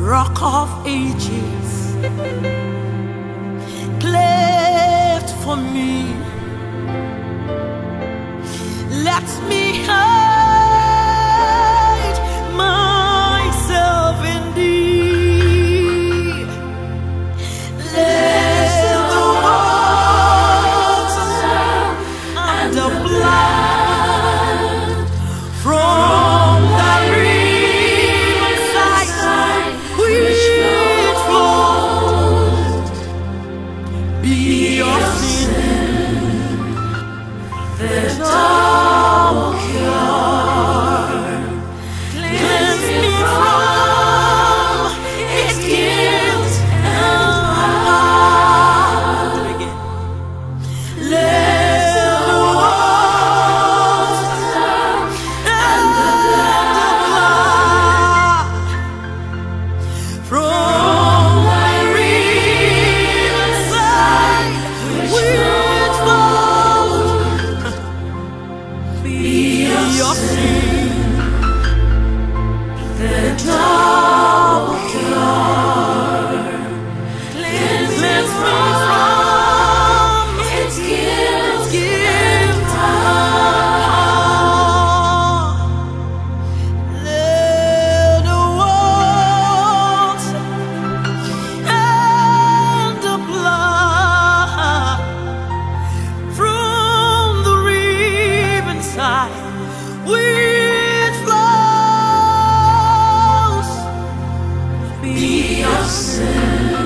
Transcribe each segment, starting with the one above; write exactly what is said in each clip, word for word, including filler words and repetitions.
Rock of Ages, cleft for me, let me hide myself in thee. Let the water and the blood from the riverside which flowed be your sin, the double cure. Cleanse me from its guilt and power. Let the water and the blood from the riverside which flowed be your sin, the double cure. Cleanse me from its guilt, guilt and let the water and the blood from the riverside which flows be your sin,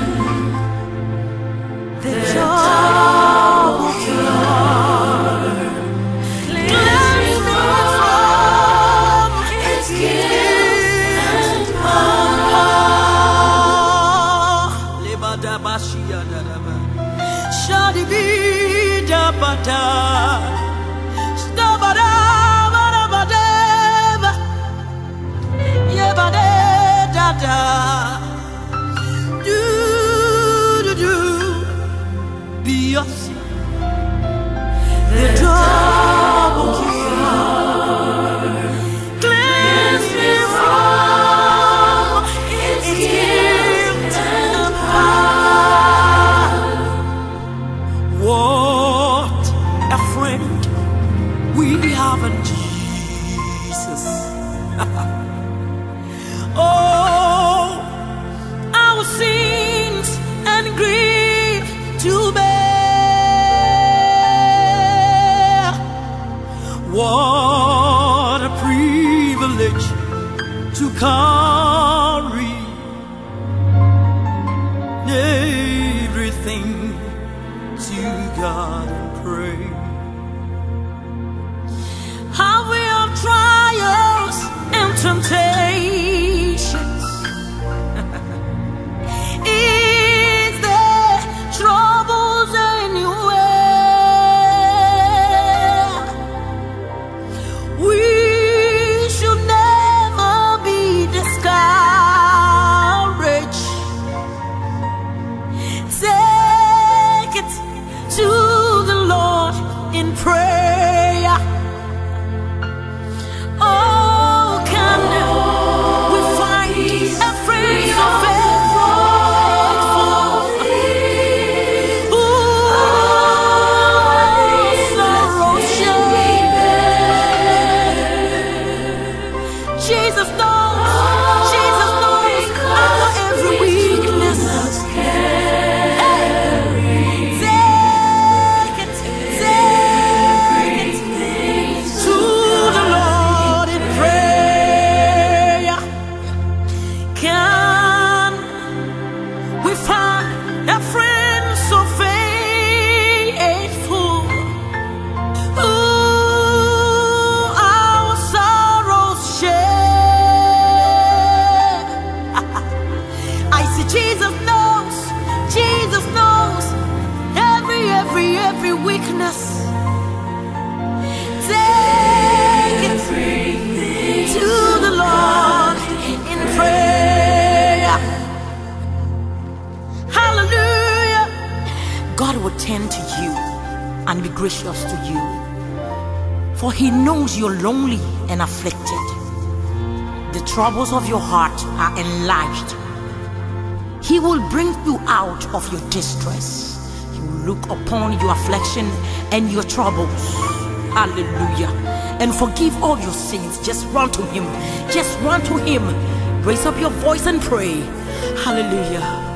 the double cure. Cleanse me from its guilt and power. Lebadabashiyadadaba. Shadibidabada. Stabadabadabadaba. Yebadadada. Do-do-do. Be your sin, the double cure. Cleanse me from its guilt and power. What a friend we have in Jesus. Oh, our sins and grief to bear. What a privilege to carry everything to God and pray. How we have trials and temptations. Is there troubles anywhere? We should never be discouraged. Take it to the Lord in prayer. Oh, can we find a friend so faithful? Ooh, sorrow shame. Jesus knows, Jesus knows our every weakness. Take it, take it to the Lord in prayer. Can we find a friend so faithful? Ooh, our sorrows share. I see Jesus knows, Jesus knows every, every, every weakness. Take it to the Lord in prayer. Hallelujah. God will tend to you and be gracious to you, for He knows you're lonely and afflicted. The troubles of your heart are enlarged He will bring you out of your distress. He will look upon your affliction and your troubles. Hallelujah. And forgive all your sins. Just run to him. Just run to him. Raise up your voice and pray. Hallelujah.